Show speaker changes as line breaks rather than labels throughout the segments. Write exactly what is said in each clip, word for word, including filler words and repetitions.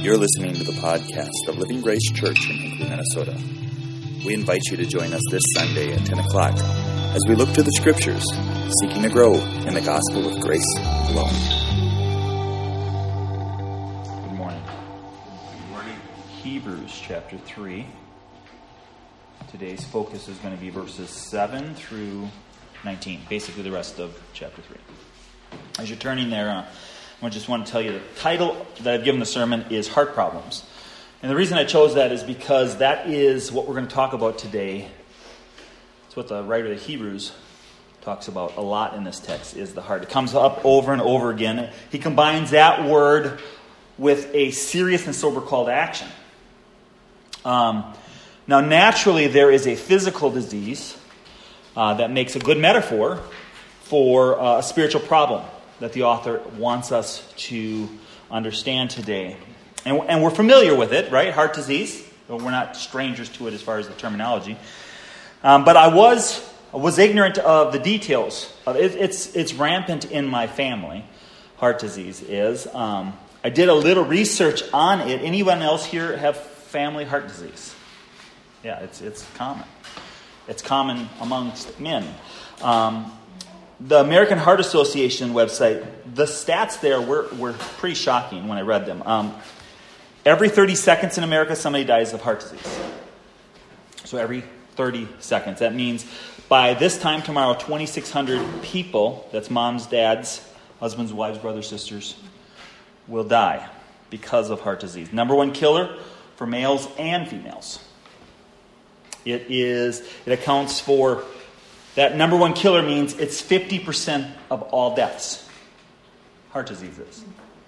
You're listening to the podcast of Living Grace Church in Hinckley, Minnesota. We invite you to join us this Sunday at ten o'clock as we look to the Scriptures, seeking to grow in the gospel of grace alone.
Good morning. Good morning. Hebrews chapter three. Today's focus is going to be verses seven through nineteen, basically the rest of chapter three. As you're turning there, uh, I just want to tell you the title that I've given the sermon is Heart Problems. And the reason I chose that is because that is what we're going to talk about today. It's what the writer of the Hebrews talks about a lot in this text, is the heart. It comes up over and over again. He combines that word with a serious and sober call to action. Um, now, naturally, there is a physical disease uh, that makes a good metaphor for uh, a spiritual problem that the author wants us to understand today. And, and we're familiar with it, right? Heart disease. We're not strangers to it as far as the terminology. Um, but I was I was ignorant of the details. Of it, it's it's rampant in my family. Heart disease is. Um, I did a little research on it. Anyone else here have family heart disease? Yeah, it's it's common. It's common amongst men. Um, The American Heart Association website, the stats there were, were pretty shocking when I read them. Um, every thirty seconds in America, somebody dies of heart disease. So every thirty seconds. That means by this time tomorrow, twenty-six hundred people, that's moms, dads, husbands, wives, brothers, sisters, will die because of heart disease. Number one killer for males and females. It is. It accounts for... That number one killer means it's fifty percent of all deaths. Heart disease is.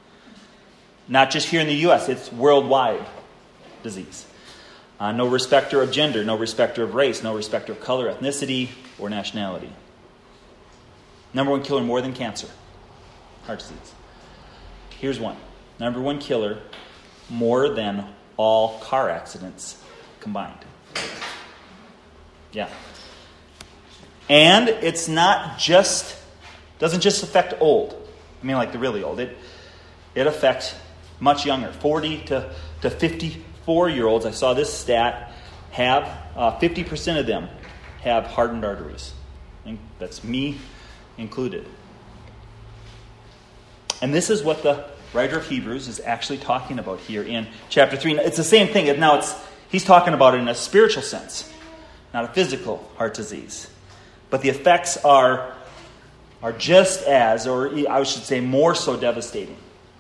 Not just here in the U S, it's worldwide disease. Uh, no respecter of gender, no respecter of race, no respecter of color, ethnicity, or nationality. Number one killer more than cancer. Heart disease. Here's one. Number one killer more than all car accidents combined. Yeah. And it's not just, doesn't just affect old. I mean, like the really old. It it affects much younger, forty to, to fifty-four-year-olds. I saw this stat, have, uh, fifty percent of them have hardened arteries. And that's me included. And this is what the writer of Hebrews is actually talking about here in chapter three. It's the same thing. Now, it's he's talking about it in a spiritual sense, not a physical heart disease. But the effects are, are just as, or I should say more so devastating.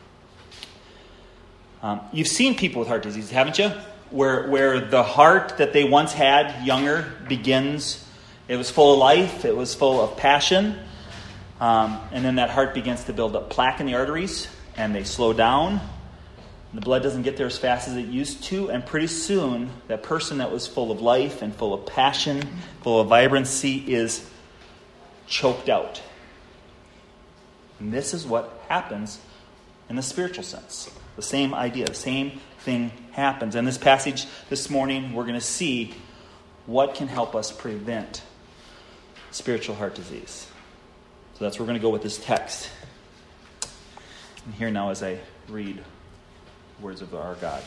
Um, you've seen people with heart disease, haven't you? Where, where the heart that they once had, younger, begins, it was full of life, it was full of passion. Um, and then that heart begins to build up plaque in the arteries, and they slow down. The blood doesn't get there as fast as it used to, and pretty soon, that person that was full of life and full of passion, full of vibrancy, is choked out. And this is what happens in the spiritual sense. The same idea, the same thing happens. In this passage this morning, we're going to see what can help us prevent spiritual heart disease. So that's where we're going to go with this text. And here now as I read words of our God.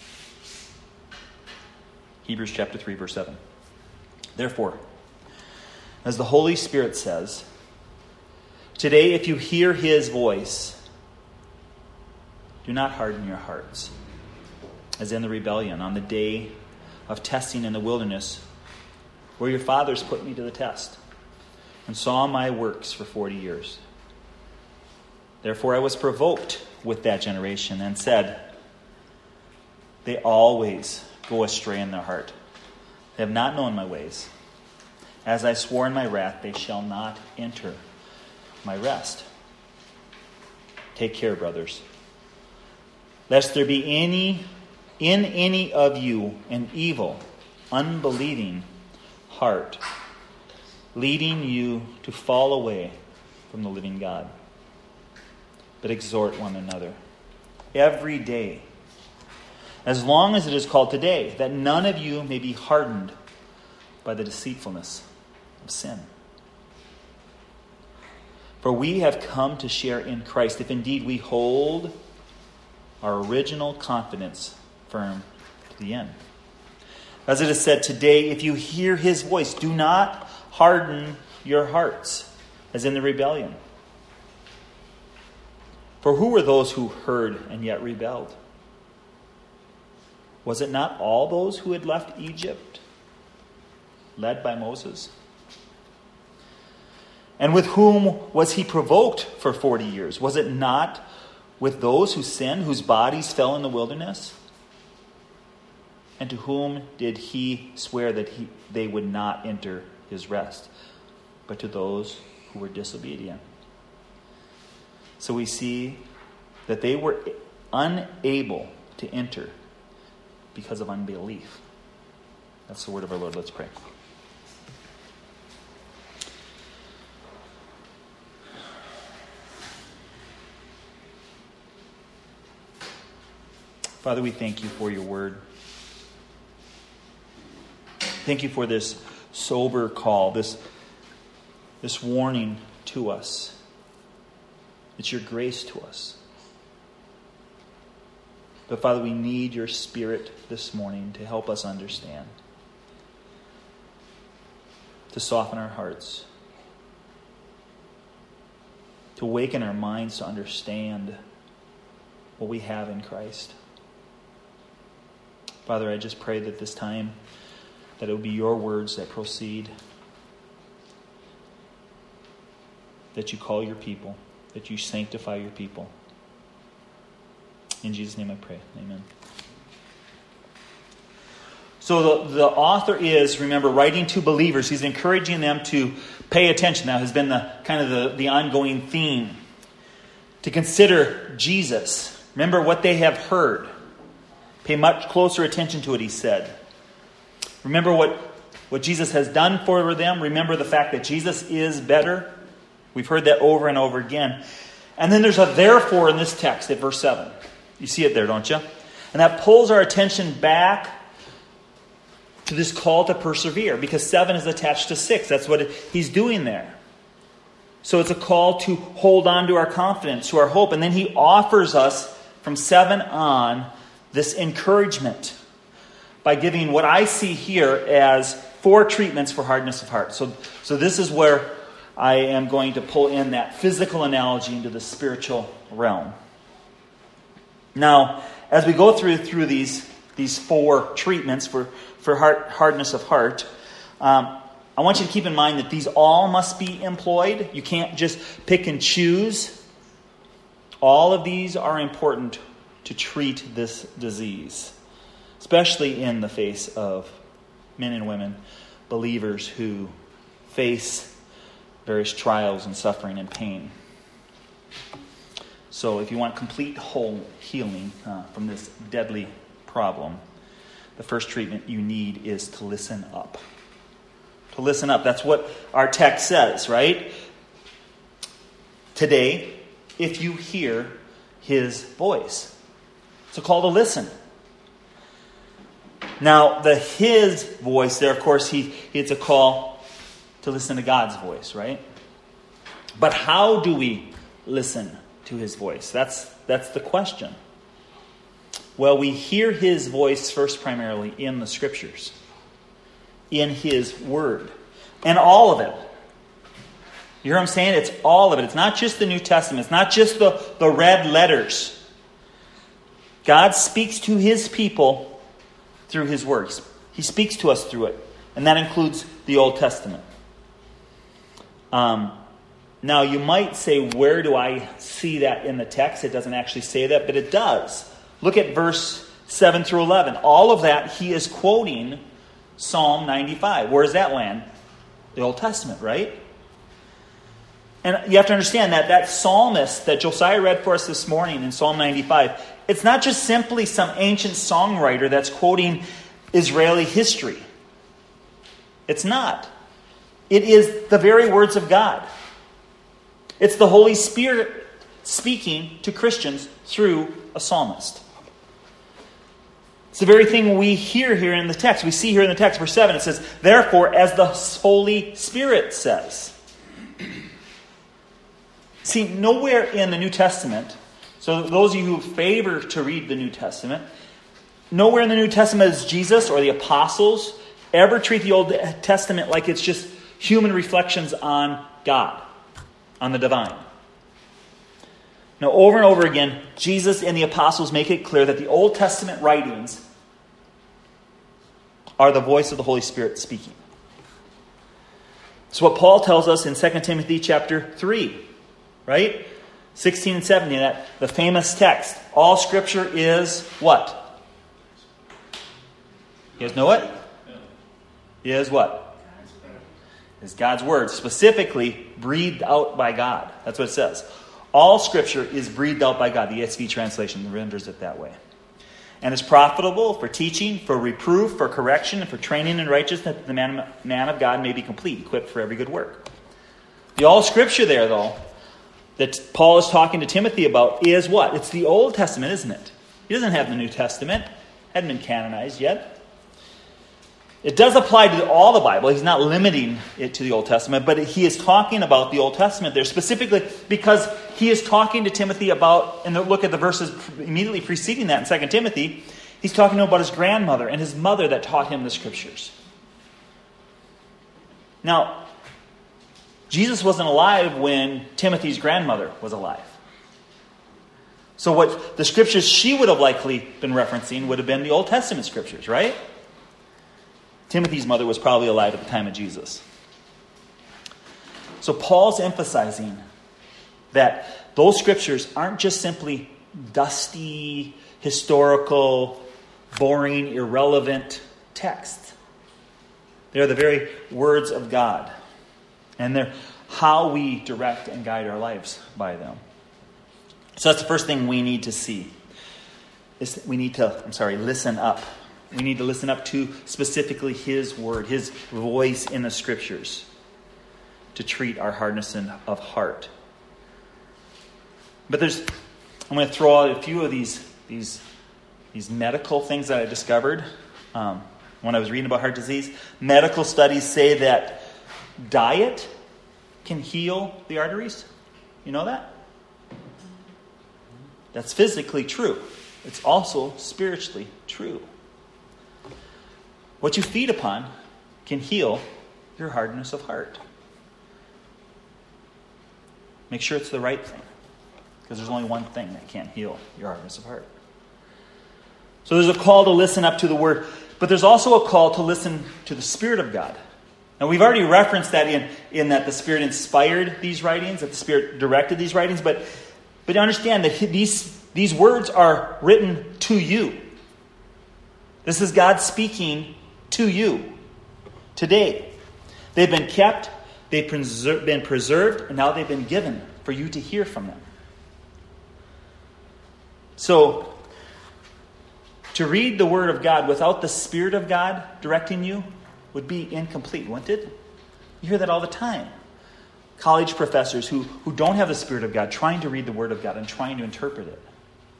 Hebrews chapter three, verse seven. Therefore, as the Holy Spirit says, today if you hear his voice, do not harden your hearts, as in the rebellion on the day of testing in the wilderness, where your fathers put me to the test and saw my works for forty years. Therefore I was provoked with that generation and said, they always go astray in their heart. They have not known my ways. As I swore in my wrath, they shall not enter my rest. Take care, brothers, lest there be any in any of you an evil, unbelieving heart, leading you to fall away from the living God. But exhort one another every day, as long as it is called today, that none of you may be hardened by the deceitfulness of sin. For we have come to share in Christ, if indeed we hold our original confidence firm to the end. As it is said today, if you hear his voice, do not harden your hearts, as in the rebellion. For who were those who heard and yet rebelled? Was it not all those who had left Egypt, led by Moses? And with whom was he provoked for forty years? Was it not with those who sinned, whose bodies fell in the wilderness? And to whom did he swear that he, they would not enter his rest? But to those who were disobedient. So we see that they were unable to enter because of unbelief. That's the word of our Lord. Let's pray. Father, we thank you for your word. Thank you for this sober call, this, this warning to us. It's your grace to us. But Father, we need your Spirit this morning to help us understand, to soften our hearts, to awaken our minds to understand what we have in Christ. Father, I just pray that this time, that it will be your words that proceed, that you call your people, that you sanctify your people. In Jesus' name I pray. Amen. So the, the author is, remember, writing to believers. He's encouraging them to pay attention. Now has been the kind of the, the ongoing theme. To consider Jesus. Remember what they have heard. Pay much closer attention to it, he said. Remember what, what Jesus has done for them. Remember the fact that Jesus is better. We've heard that over and over again. And then there's a therefore in this text at verse seven. You see it there, don't you? And that pulls our attention back to this call to persevere, because seven is attached to six. That's what he's doing there. So it's a call to hold on to our confidence, to our hope. And then he offers us from seven on this encouragement by giving what I see here as four treatments for hardness of heart. So, so this is where I am going to pull in that physical analogy into the spiritual realm. Now, as we go through through these these four treatments for, for heart, hardness of heart, um, I want you to keep in mind that these all must be employed. You can't just pick and choose. All of these are important to treat this disease, especially in the face of men and women, believers who face various trials and suffering and pain. So if you want complete whole healing uh, from this deadly problem, the first treatment you need is to listen up. To listen up. That's what our text says, right? Today, if you hear his voice. It's a call to listen. Now, the his voice there, of course, he it's a call to listen to God's voice, right? But how do we listen to his voice? That's that's the question. Well, we hear his voice first primarily in the Scriptures, in his word, and all of it. You hear what I'm saying? It's all of it. It's not just the New Testament. It's not just the, the red letters. God speaks to his people through his words. He speaks to us through it. And that includes the Old Testament. Um, now, you might say, where do I see that in the text? It doesn't actually say that, but it does. Look at verse seven through eleven. All of that, he is quoting Psalm ninety-five. Where does that land? The Old Testament, right? And you have to understand that that psalmist that Josiah read for us this morning in Psalm ninety-five, it's not just simply some ancient songwriter that's quoting Israeli history. It's not. It is the very words of God. It's the Holy Spirit speaking to Christians through a psalmist. It's the very thing we hear here in the text. We see here in the text, verse seven, it says, therefore, as the Holy Spirit says. See, nowhere in the New Testament, So those of you who favor to read the New Testament, nowhere in the New Testament does Jesus or the apostles ever treat the Old Testament like it's just human reflections on God, on the divine. Now, over and over again, Jesus and the apostles make it clear that the Old Testament writings are the voice of the Holy Spirit speaking. It's what Paul tells us in Second Timothy chapter three, right? sixteen and seventeen, that the famous text. All Scripture is what? You guys know it? Is what? Is God's Word, specifically breathed out by God. That's what it says. All Scripture is breathed out by God. The E S V translation renders it that way. And is profitable for teaching, for reproof, for correction, and for training in righteousness, that the man, man of God may be complete, equipped for every good work. The all Scripture there, though, that Paul is talking to Timothy about is what? It's the Old Testament, isn't it? He doesn't have the New Testament. It hadn't been canonized yet. It does apply to all the Bible. He's not limiting it to the Old Testament, but he is talking about the Old Testament there specifically because he is talking to Timothy about, and look at the verses immediately preceding that in Second Timothy, he's talking to him about his grandmother and his mother that taught him the Scriptures. Now, Jesus wasn't alive when Timothy's grandmother was alive. So what the Scriptures she would have likely been referencing would have been the Old Testament Scriptures, right? Timothy's mother was probably alive at the time of Jesus. So Paul's emphasizing that those Scriptures aren't just simply dusty, historical, boring, irrelevant texts. They're the very words of God. And they're how we direct and guide our lives by them. So that's the first thing we need to see. Is we need to, I'm sorry, listen up. We need to listen up to specifically His Word, His voice in the Scriptures to treat our hardness of heart. But there's, I'm going to throw out a few of these, these, these medical things that I discovered um, when I was reading about heart disease. Medical studies say that diet can heal the arteries. You know that? That's physically true. It's also spiritually true. What you feed upon can heal your hardness of heart. Make sure it's the right thing, because there's only one thing that can't heal your hardness of heart. So there's a call to listen up to the Word, but there's also a call to listen to the Spirit of God. Now, we've already referenced that in, in that the Spirit inspired these writings, that the Spirit directed these writings, but, but understand that these, these words are written to you. This is God speaking to you today. They've been kept, they've preser- been preserved, and now they've been given for you to hear from them. So, to read the Word of God without the Spirit of God directing you would be incomplete, wouldn't it? You hear that all the time. College professors who, who don't have the Spirit of God trying to read the Word of God and trying to interpret it.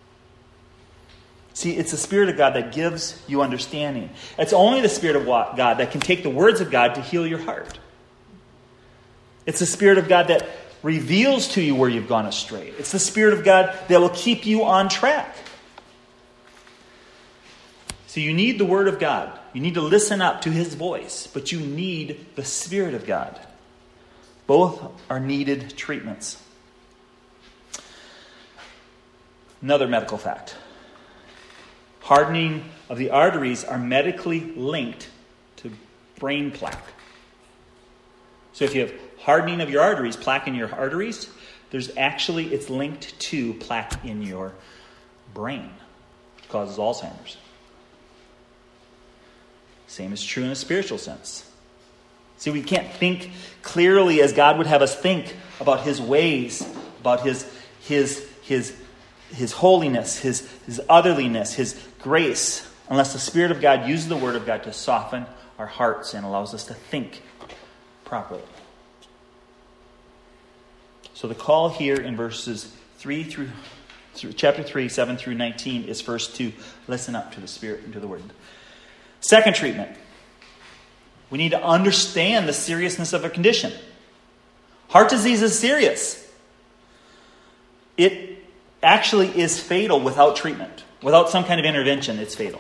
See, it's the Spirit of God that gives you understanding. It's only the Spirit of God that can take the words of God to heal your heart. It's the Spirit of God that reveals to you where you've gone astray. It's the Spirit of God that will keep you on track. So you need the Word of God. You need to listen up to His voice, but you need the Spirit of God. Both are needed treatments. Another medical fact. Hardening of the arteries are medically linked to brain plaque. So if you have hardening of your arteries, plaque in your arteries, there's actually, it's linked to plaque in your brain. It causes Alzheimer's. Same is true in a spiritual sense. See, we can't think clearly as God would have us think about His ways, about His His His His holiness, His His otherliness, His grace, unless the Spirit of God uses the Word of God to soften our hearts and allows us to think properly. So the call here in verses three through, through chapter three, seven through nineteen is first to listen up to the Spirit and to the Word. Second treatment. We need to understand the seriousness of a condition. Heart disease is serious. It actually is fatal without treatment. Without some kind of intervention, it's fatal.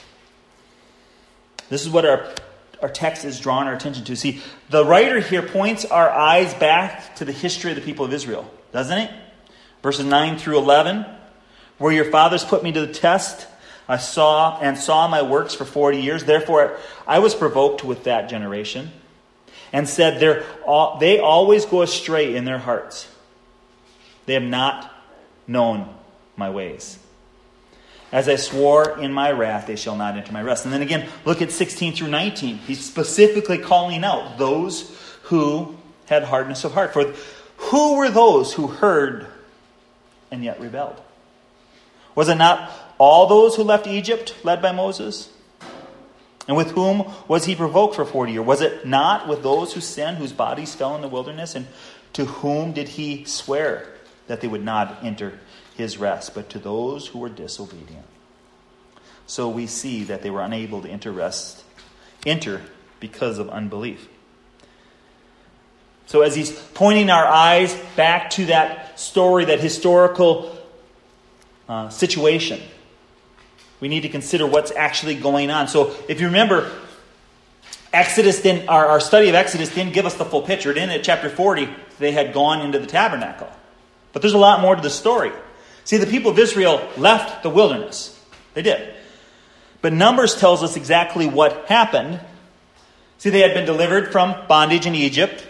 This is what our, our text is drawing our attention to. See, the writer here points our eyes back to the history of the people of Israel, doesn't it? Verses nine through eleven, where your fathers put me to the test, I saw and saw my works for forty years. Therefore, I was provoked with that generation and said, They're all, they always go astray in their hearts. They have not known my ways. As I swore in my wrath, they shall not enter my rest. And then again, look at sixteen through nineteen. He's specifically calling out those who had hardness of heart. For who were those who heard and yet rebelled? Was it not all those who left Egypt, led by Moses? And with whom was he provoked for forty years? Was it not with those who sinned, whose bodies fell in the wilderness? And to whom did he swear that they would not enter his rest, but to those who were disobedient? So we see that they were unable to enter rest, enter because of unbelief. So as he's pointing our eyes back to that story, that historical uh, situation, we need to consider what's actually going on. So if you remember, Exodus didn't, our, our study of Exodus didn't give us the full picture. It ended at chapter forty. They had gone into the tabernacle. But there's a lot more to the story. See, the people of Israel left the wilderness. They did. But Numbers tells us exactly what happened. See, they had been delivered from bondage in Egypt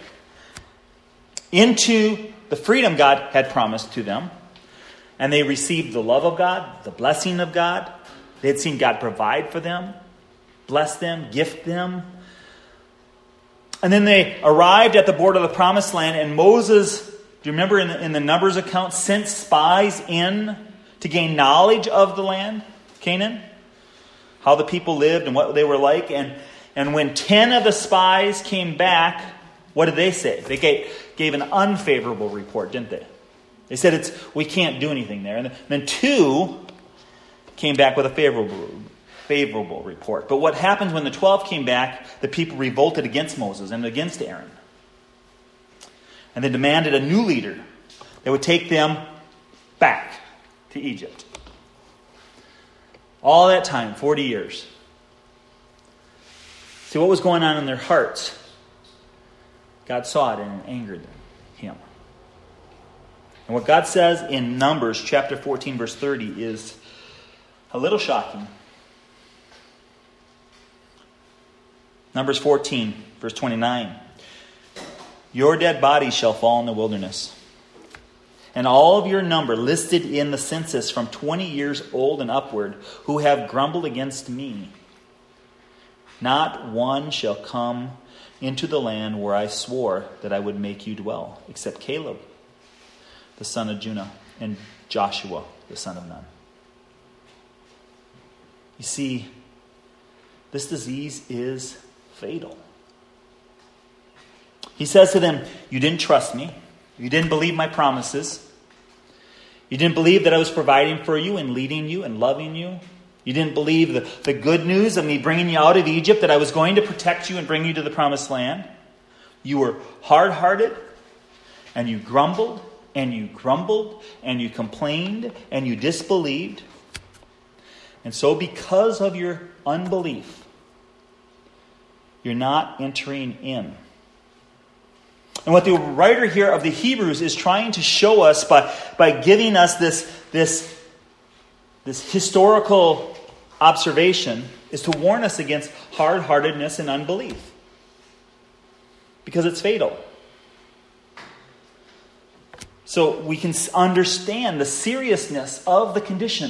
into the freedom God had promised to them. And they received the love of God, the blessing of God. They had seen God provide for them, bless them, gift them. And then they arrived at the border of the promised land, and Moses, do you remember in the, in the Numbers account, sent spies in to gain knowledge of the land, Canaan? How the people lived and what they were like. And, and when ten of the spies came back, what did they say? They gave, gave an unfavorable report, didn't they? They said, "It's we can't do anything there." And then two came back with a favorable, favorable report. But what happens when the twelve came back, the people revolted against Moses and against Aaron. And they demanded a new leader that would take them back to Egypt. All that time, forty years. See, what was going on in their hearts? God saw it and it angered him. And what God says in Numbers chapter fourteen, verse thirty is a little shocking. Numbers fourteen, verse twenty-nine. Your dead bodies shall fall in the wilderness, and all of your number listed in the census from twenty years old and upward, who have grumbled against me. Not one shall come into the land where I swore that I would make you dwell, except Caleb, the son of Jephunneh, and Joshua, the son of Nun. You see, this disease is fatal. He says to them, you didn't trust me. You didn't believe my promises. You didn't believe that I was providing for you and leading you and loving you. You didn't believe the, the good news of me bringing you out of Egypt, that I was going to protect you and bring you to the promised land. You were hard-hearted, and you grumbled, and you grumbled, and you complained, and you disbelieved. And so because of your unbelief, you're not entering in. And what the writer here of the Hebrews is trying to show us by, by giving us this, this, this historical observation is to warn us against hard-heartedness and unbelief. Because it's fatal. So we can understand the seriousness of the condition.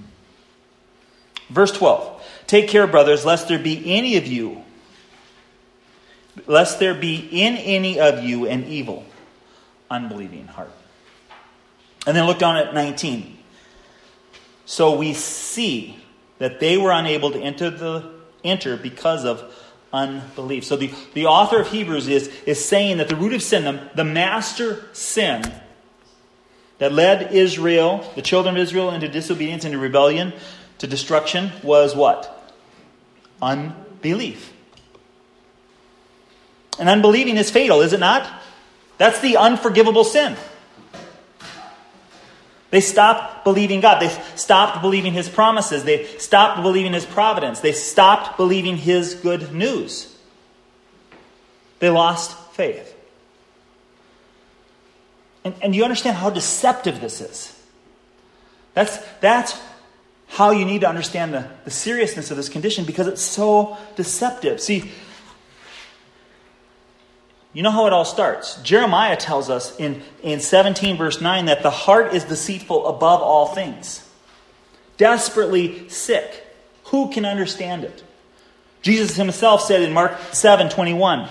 Verse twelve. Take care, brothers, lest there be any of you, lest there be in any of you an evil, unbelieving heart. And then look down at nineteen. So we see that they were unable to enter the enter because of unbelief. So the, the author of Hebrews is, is saying that the root of sin, the, the master sin that led Israel, the children of Israel, into disobedience, into rebellion, to destruction, was what? Unbelief. And unbelieving is fatal, is it not? That's the unforgivable sin. They stopped believing God. They stopped believing his promises. They stopped believing his providence. They stopped believing his good news. They lost faith. And, and you understand how deceptive this is. That's, that's how you need to understand the, the seriousness of this condition, because it's so deceptive. See, you know how it all starts. Jeremiah tells us in, in seventeen verse nine that the heart is deceitful above all things. Desperately sick. Who can understand it? Jesus himself said in Mark seven twenty-one,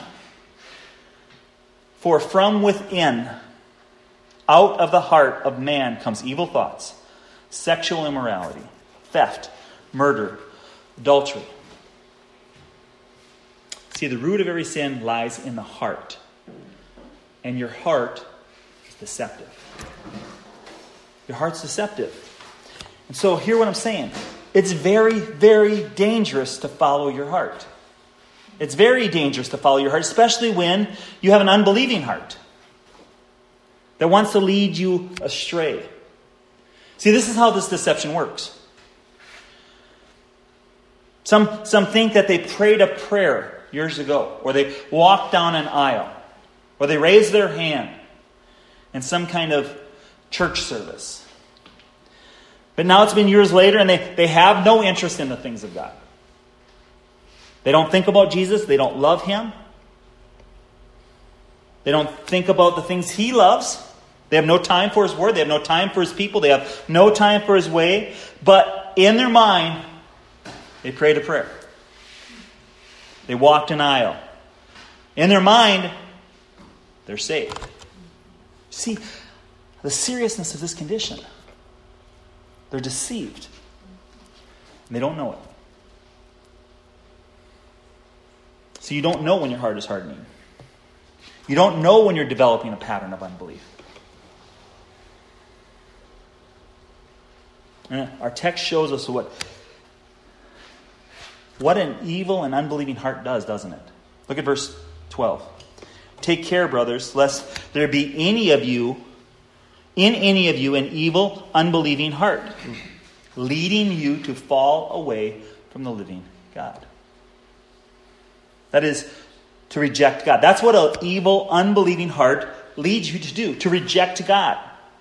for from within, out of the heart of man comes evil thoughts, sexual immorality, theft, murder, adultery. See, the root of every sin lies in the heart. And your heart is deceptive. Your heart's deceptive. And so hear what I'm saying. It's very, very dangerous to follow your heart. It's very dangerous to follow your heart, especially when you have an unbelieving heart that wants to lead you astray. See, this is how this deception works. Some, some think that they prayed a prayer years ago, or they walked down an aisle, or they raised their hand in some kind of church service. But now it's been years later, and they, they have no interest in the things of God. They don't think about Jesus. They don't love him. They don't think about the things he loves. They have no time for his word. They have no time for his people. They have no time for his way. But in their mind, they prayed a prayer. They walked an aisle. In their mind, they're saved. See, the seriousness of this condition. They're deceived. And they don't know it. So you don't know when your heart is hardening. You don't know when you're developing a pattern of unbelief. And our text shows us what What an evil and unbelieving heart does, doesn't it? Look at verse twelve. Take care, brothers, lest there be any of you, in any of you, an evil, unbelieving heart, leading you to fall away from the living God. That is, to reject God. That's what an evil, unbelieving heart leads you to do, to reject God.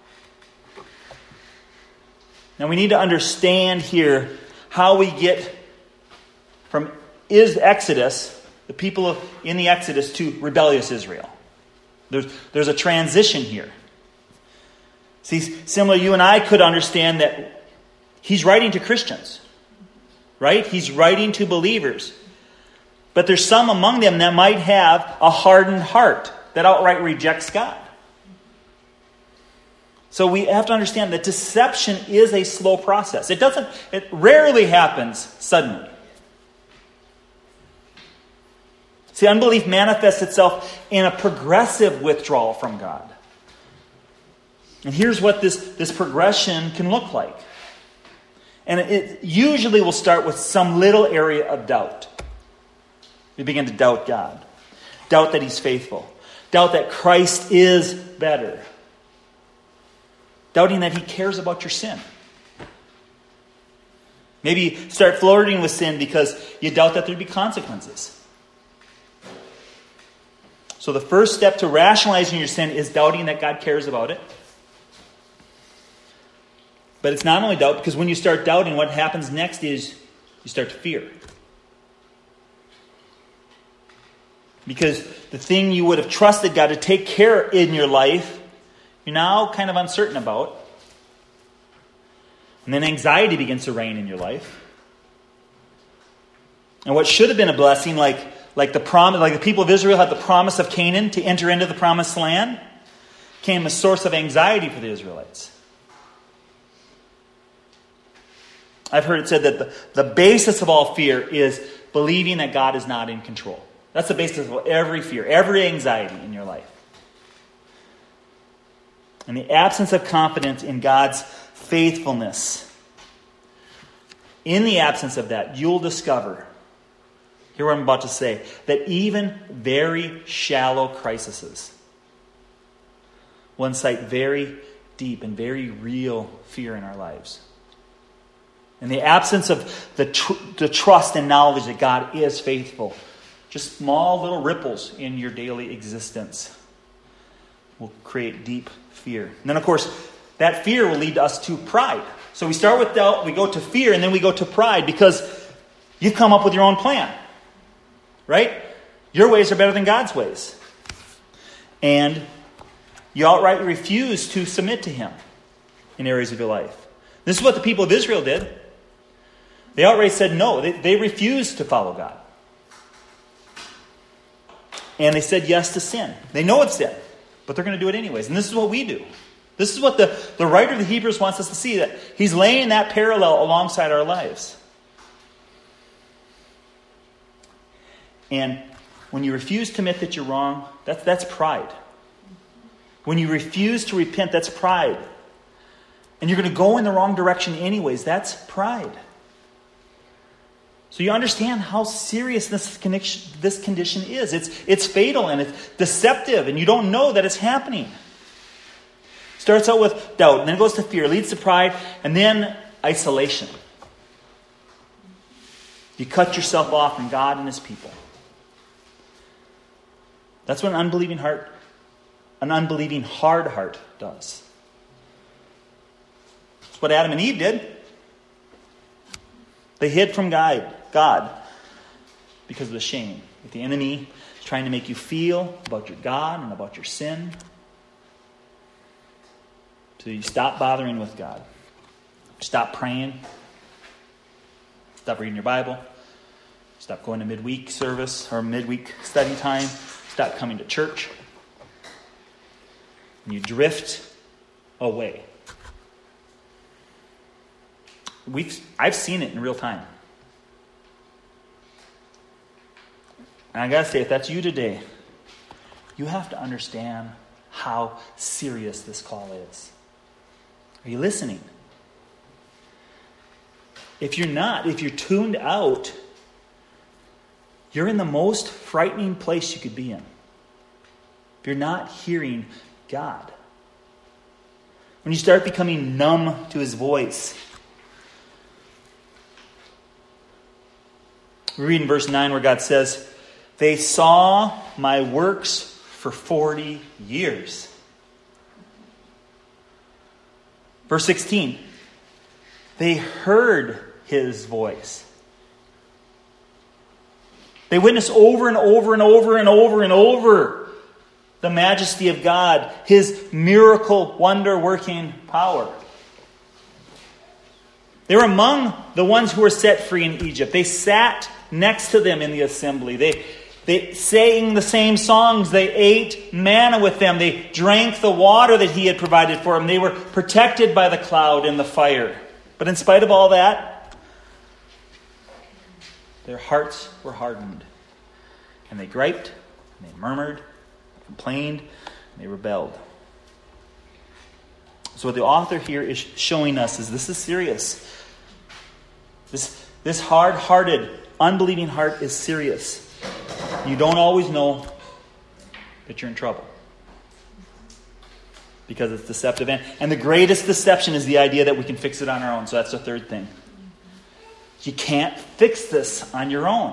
Now we need to understand here how we get from is Exodus, the people of, in the Exodus, to rebellious Israel. There's, there's a transition here. See, similar, you and I could understand that he's writing to Christians, right? He's writing to believers. But there's some among them that might have a hardened heart that outright rejects God. So we have to understand that deception is a slow process. It doesn't, it rarely happens suddenly. See, unbelief manifests itself in a progressive withdrawal from God. And here's what this, this progression can look like. And it usually will start with some little area of doubt. You begin to doubt God. Doubt that he's faithful. Doubt that Christ is better. Doubting that he cares about your sin. Maybe you start flirting with sin because you doubt that there'd be consequences. So the first step to rationalizing your sin is doubting that God cares about it. But it's not only doubt, because when you start doubting, what happens next is you start to fear. Because the thing you would have trusted God to take care in your life, you're now kind of uncertain about. And then anxiety begins to reign in your life. And what should have been a blessing, like, like the prom- like the people of Israel had the promise of Canaan to enter into the promised land, became a source of anxiety for the Israelites. I've heard it said that the, the basis of all fear is believing that God is not in control. That's the basis of every fear, every anxiety in your life. And the absence of confidence in God's faithfulness. In the absence of that, you'll discover, hear what I'm about to say, that even very shallow crises will incite very deep and very real fear in our lives. In the absence of the, tr- the trust and knowledge that God is faithful, just small little ripples in your daily existence will create deep fear. And then, of course, that fear will lead us to pride. So we start with doubt, we go to fear, and then we go to pride because you've come up with your own plan. Right? Your ways are better than God's ways. And you outright refuse to submit to Him in areas of your life. This is what the people of Israel did. They outright said no. They, they refused to follow God. And they said yes to sin. They know it's sin, but they're going to do it anyways. And this is what we do. This is what the, the writer of the Hebrews wants us to see, that he's laying that parallel alongside our lives. And when you refuse to admit that you're wrong, that's, that's pride. When you refuse to repent, that's pride. And you're going to go in the wrong direction anyways, that's pride. So you understand how serious this condition, this condition is. It's, it's fatal and it's deceptive, and you don't know that it's happening. Starts out with doubt, and then it goes to fear, leads to pride, and then isolation. You cut yourself off from God and His people. That's what an unbelieving heart, an unbelieving hard heart does. That's what Adam and Eve did. They hid from God, God because of the shame that the enemy is trying to make you feel about your God and about your sin. So you stop bothering with God. Stop praying. Stop reading your Bible. Stop going to midweek service or midweek study time. Stop coming to church. And you drift away. We've, I've seen it in real time. And I got to say, if that's you today, you have to understand how serious this call is. Are you listening? If you're not, if you're tuned out, you're in the most frightening place you could be in. If you're not hearing God. When you start becoming numb to His voice. We read in verse nine where God says, "They saw my works for forty years. Verse sixteen, "They heard His voice." They witnessed over and over and over and over and over the majesty of God, His miracle, wonder-working power. They were among the ones who were set free in Egypt. They sat next to them in the assembly. They, they sang the same songs. They ate manna with them. They drank the water that He had provided for them. They were protected by the cloud and the fire. But in spite of all that, their hearts were hardened. And they griped, and they murmured, complained, and they rebelled. So what the author here is showing us is this is serious. This, this hard-hearted, unbelieving heart is serious. You don't always know that you're in trouble. Because it's deceptive. And, and the greatest deception is the idea that we can fix it on our own. So that's the third thing. You can't fix this on your own.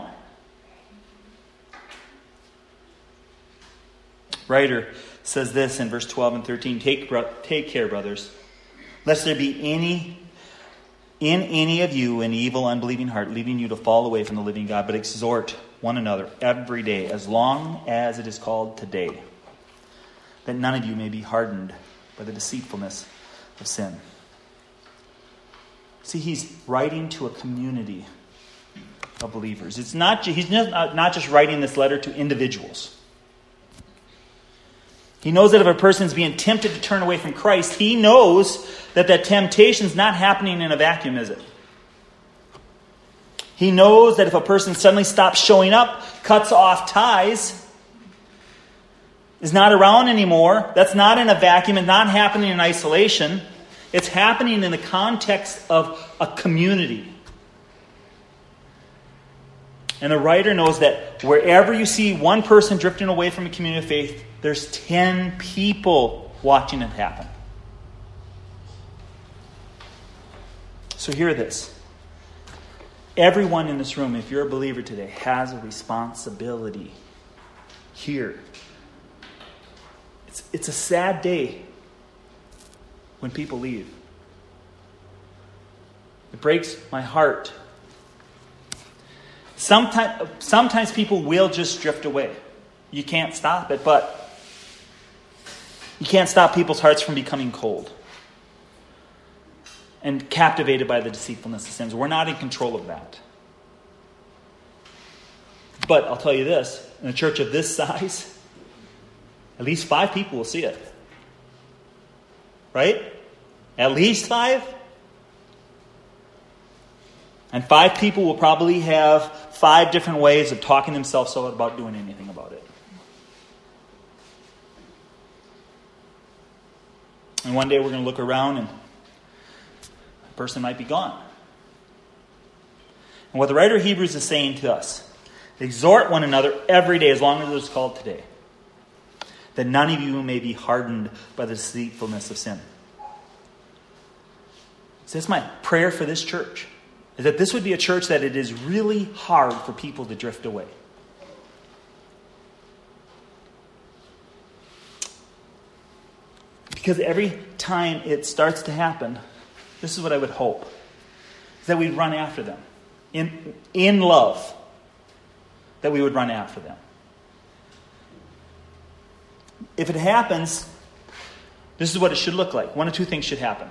Writer says this in verse twelve and thirteen. Take, take care, brothers, lest there be any in any of you an evil, unbelieving heart, leading you to fall away from the living God, but exhort one another every day, as long as it is called today, that none of you may be hardened by the deceitfulness of sin. See, he's writing to a community of believers. It's not he's not, not just writing this letter to individuals. He knows that if a person's being tempted to turn away from Christ, he knows that that temptation's not happening in a vacuum, is it? He knows that if a person suddenly stops showing up, cuts off ties, is not around anymore, that's not in a vacuum and not happening in isolation. It's happening in the context of a community. And the writer knows that wherever you see one person drifting away from a community of faith, there's ten people watching it happen. So hear this. Everyone in this room, if you're a believer today, has a responsibility here. It's, it's a sad day when people leave. It breaks my heart. Sometimes, sometimes people will just drift away. You can't stop it, but you can't stop people's hearts from becoming cold and captivated by the deceitfulness of sins. We're not in control of that. But I'll tell you this, in a church of this size, at least five people will see it. Right? At least five. And five people will probably have five different ways of talking themselves out about doing anything about it. And one day we're going to look around and a person might be gone. And what the writer of Hebrews is saying to us, exhort one another every day as long as it is called today, that none of you may be hardened by the deceitfulness of sin. So that's my prayer for this church, is that this would be a church that it is really hard for people to drift away. Because every time it starts to happen, this is what I would hope, is that we'd run after them. In, in love, that we would run after them. If it happens, this is what it should look like. One of two things should happen.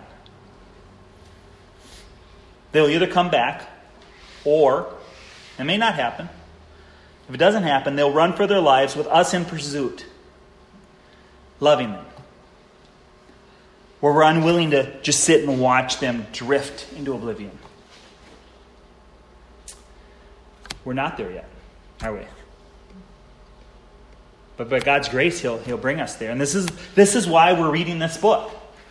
They'll either come back, or, it may not happen. If it doesn't happen, they'll run for their lives with us in pursuit, loving them. Where we're unwilling to just sit and watch them drift into oblivion. We're not there yet, are we? But by God's grace, He'll He'll bring us there. And this is this is why we're reading this book.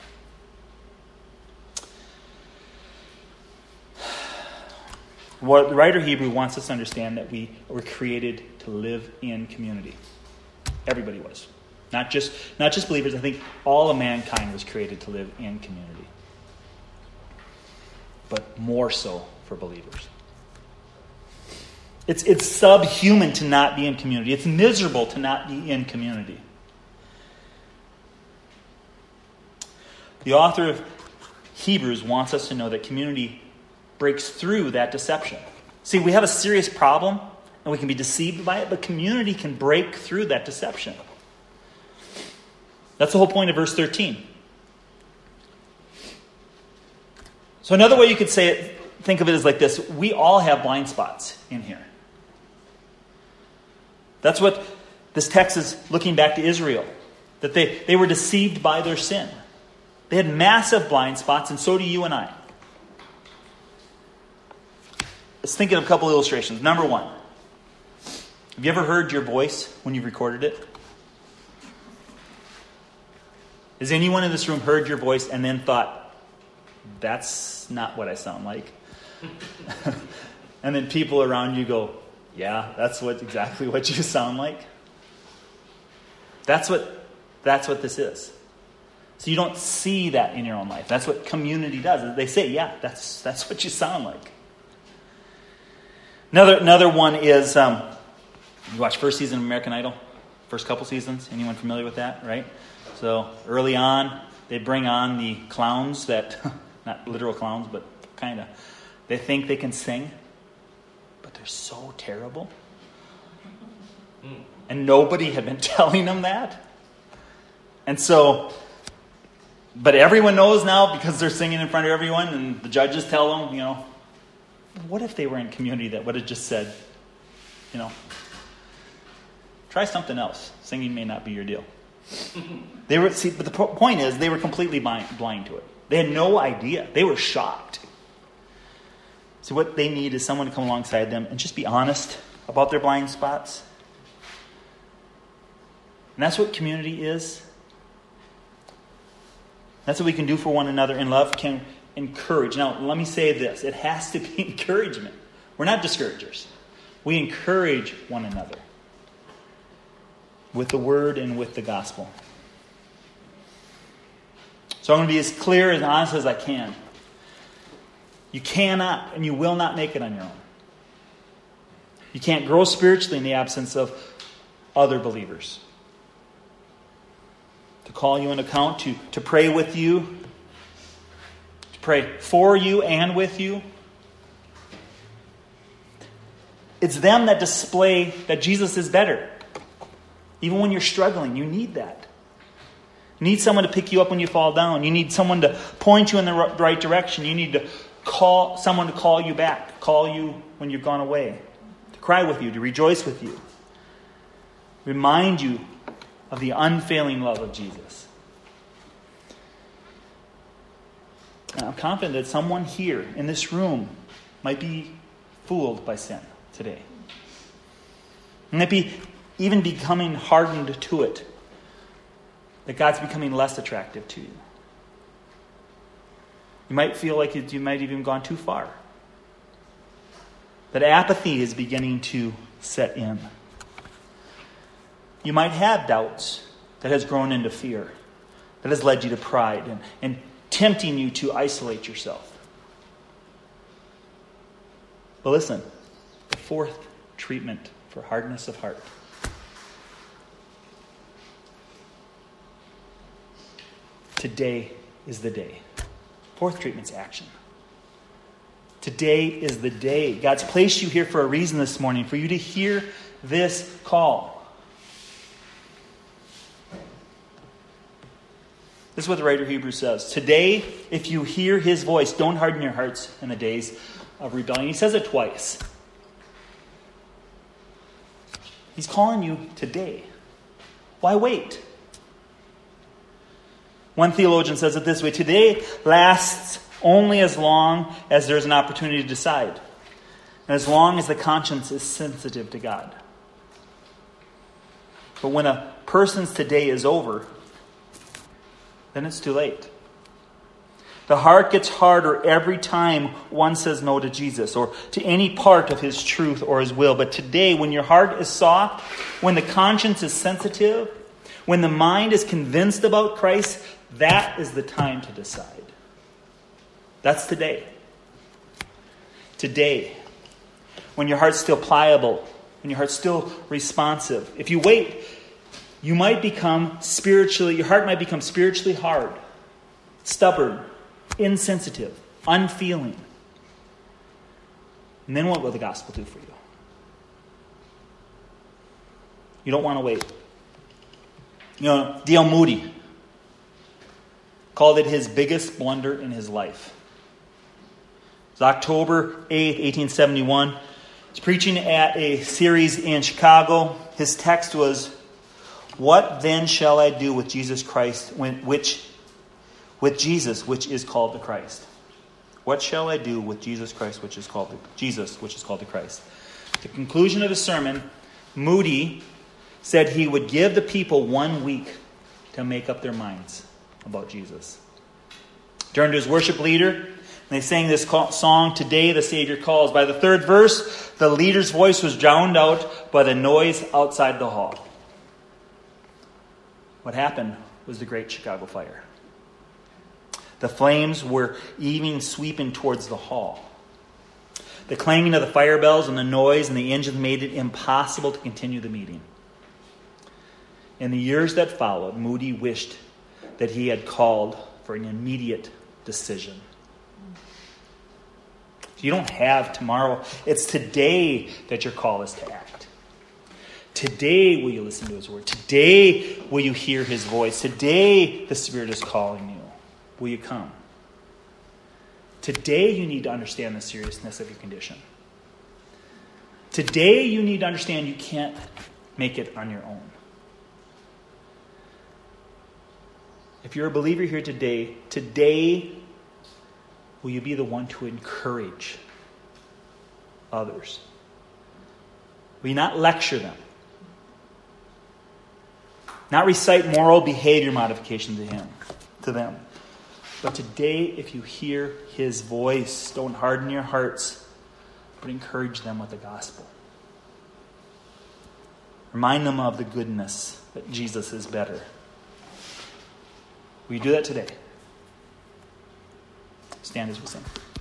What the writer of Hebrew wants us to understand, that we were created to live in community. Everybody was. Not just, not just believers. I think all of mankind was created to live in community. But more so for believers. It's, it's subhuman to not be in community. It's miserable to not be in community. The author of Hebrews wants us to know that community breaks through that deception. See, we have a serious problem and we can be deceived by it, but community can break through that deception. That's the whole point of verse thirteen. So another way you could say it, think of it as like this. We all have blind spots in here. That's what this text is looking back to Israel. That they, they were deceived by their sin. They had massive blind spots, and so do you and I. Let's think of a couple illustrations. Number one. Have you ever heard your voice when you've recorded it? Has anyone in this room heard your voice and then thought, that's not what I sound like? And then people around you go, yeah, that's what exactly what you sound like. That's what that's what this is. So you don't see that in your own life. That's what community does. They say, yeah, that's that's what you sound like. Another another one is, um, you watch first season of American Idol? First couple seasons? Anyone familiar with that, right? So early on, they bring on the clowns that, not literal clowns, but kind of, they think they can sing, but they're so terrible. And nobody had been telling them that. And so, but everyone knows now because they're singing in front of everyone, and the judges tell them, you know, what if they were in community that would have just said, you know, try something else. Singing may not be your deal. They were, see, but the point is, they were completely blind, blind to it. They had no idea. They were shocked. So what they need is someone to come alongside them and just be honest about their blind spots. And that's what community is. That's what we can do for one another in love, can encourage. Now, let me say this. It has to be encouragement. We're not discouragers. We encourage one another with the word and with the gospel. So I'm going to be as clear and honest as I can. You cannot and you will not make it on your own. You can't grow spiritually in the absence of other believers. To call you an account, to, to pray with you, to pray for you and with you. It's them that display that Jesus is better. Even when you're struggling, you need that. You need someone to pick you up when you fall down. You need someone to point you in the right direction. You need to call someone to call you back, call you when you've gone away, to cry with you, to rejoice with you. Remind you of the unfailing love of Jesus. Now, I'm confident that someone here in this room might be fooled by sin today. And might be even becoming hardened to it. That God's becoming less attractive to you. You might feel like you might have even gone too far. That apathy is beginning to set in. You might have doubts that has grown into fear, that has led you to pride and, and tempting you to isolate yourself. But listen, the fourth treatment for hardness of heart. Today is the day. Fourth treatment's action. Today is the day. God's placed you here for a reason this morning, for you to hear this call. This is what the writer of Hebrews says. Today, if you hear his voice, don't harden your hearts in the days of rebellion. He says it twice. He's calling you today. Why wait? One theologian says it this way: today lasts only as long as there's an opportunity to decide, and as long as the conscience is sensitive to God. But when a person's today is over, then it's too late. The heart gets harder every time one says no to Jesus or to any part of his truth or his will. But today, when your heart is soft, when the conscience is sensitive, when the mind is convinced about Christ, that is the time to decide. That's today. Today, when your heart's still pliable, when your heart's still responsive. If you wait, you might become spiritually, your heart might become spiritually hard, stubborn, insensitive, unfeeling. And then what will the gospel do for you? You don't want to wait. You know, D L Moody called it his biggest blunder in his life. It was October eighth, eighteen seventy-one. He's preaching at a series in Chicago. His text was, "What then shall I do with Jesus Christ, when, which, with Jesus, which is called the Christ? What shall I do with Jesus Christ, which is called the, Jesus, which is called the Christ?" At the conclusion of his sermon, Moody said he would give the people one week to make up their minds about Jesus. Turned to his worship leader, and they sang this song, "Today the Savior Calls." By the third verse, the leader's voice was drowned out by the noise outside the hall. What happened was the Great Chicago Fire. The flames were even sweeping towards the hall. The clanging of the fire bells and the noise and the engine made it impossible to continue the meeting. In the years that followed, Moody wished that he had called for an immediate decision. You don't have tomorrow. It's today that your call is to act. Today will you listen to his word. Today will you hear his voice. Today the Spirit is calling you. Will you come? Today you need to understand the seriousness of your condition. Today you need to understand you can't make it on your own. If you're a believer here today, today will you be the one to encourage others? Will you not lecture them? Not recite moral behavior modification to him, to them. But today, if you hear his voice, don't harden your hearts, but encourage them with the gospel. Remind them of the goodness that Jesus is better. Will you do that today? Stand as we sing.